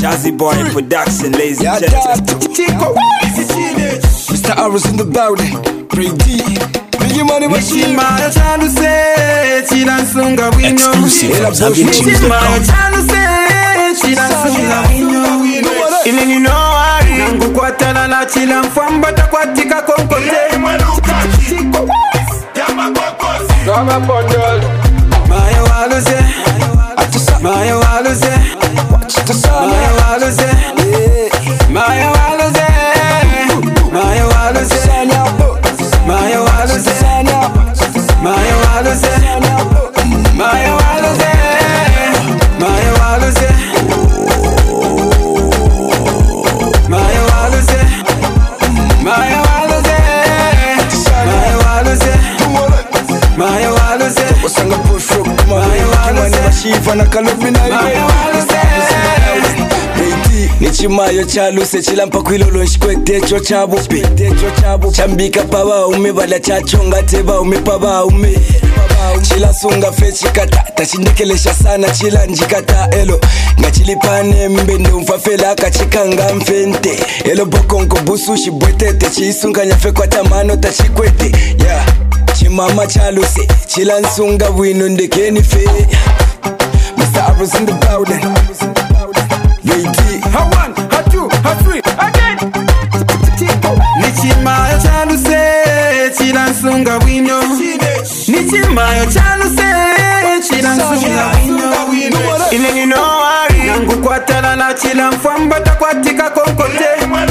Jazzy Boy Production, ladies and gentlemen. Mr. Arrows in the building. Ray D. Biggie Money Machine. Exclusive from ZambianTunes.com. Nichimayo chaluse chilampa kwilolo nshikwetecho chabupi chambika paba ume bala chachonga teba ume paba ume chila sunga fechikata tashindikelesha sana chila njikata elo ngachilipane mbendo mfafela akachikanga mfente elo bokonko busu shibwetete chisunga nyafe kwa tamano tachikwete yeah chimama chaluse chila nsunga wino ndekeni fe Mr. Arrows in the building. How one, how two, how three, again. Nichimayo chaluse chilansunga wino. Nichimayo chaluse chilansunga wino. Ile no worry, yangu kwatala na chilamfamba takwatika konkote.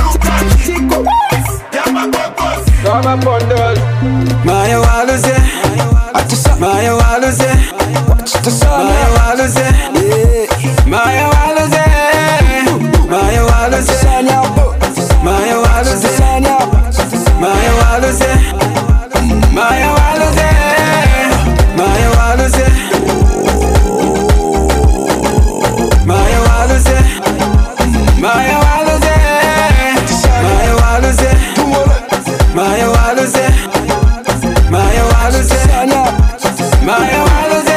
Gaba bundle. Mayo waluze, mayo waluze, mayo waluze, mayo waluze. Maya waluze, Maya waluze, Maya waluze, Maya waluze, Maya waluze, Maya waluze, Maya waluze, Maya waluze, Maya waluze, Maya waluze, Maya waluze.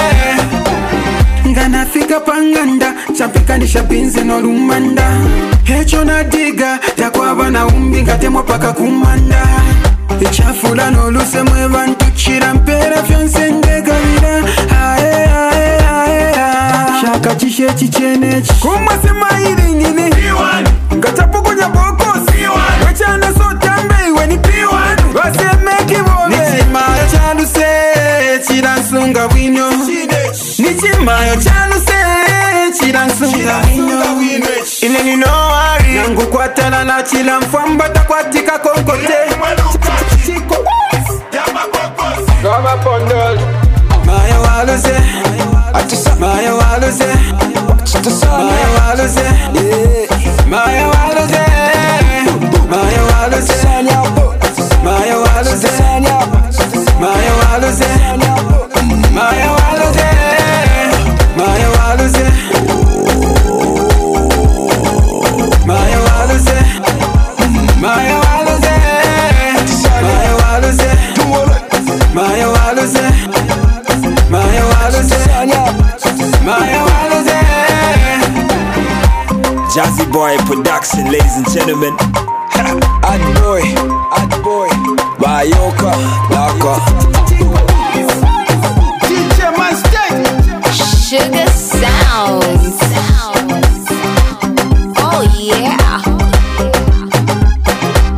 Ngana fika panganda champikanisha binzi no lumanda hecho na diga takwaba na umbi ngatemwa paka kumanda ichafula no luse mwe bantu chira mpera fyonse ndegabira ae ae ae shaka chishe chichenechi kumase mairi ngini ngatapukunya bokosi wechana sotambe iwe ni P1 wasemeki bone nichimayo chaluse chira nsunga wino nichimayo chaluse chilansunga wino ile ni no worry yangu kwatala na chila mfamba takwatika konkote Gaba bundle Maya waluze Maya waluze Maya waluze Maya waluze Maya waluze Maya waluze Maya waluze Maya waluze Maya waluze Maya waluze Maya waluze Maya waluze Maya waluze Maya waluze Maya waluze Jazzy Boy Production, ladies and gentlemen. Hot boy, Bayoka, Waka. DJ Mustang Sugar Sounds. Oh yeah.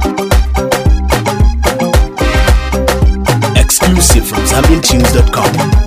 Exclusive from ZambianTunes.com.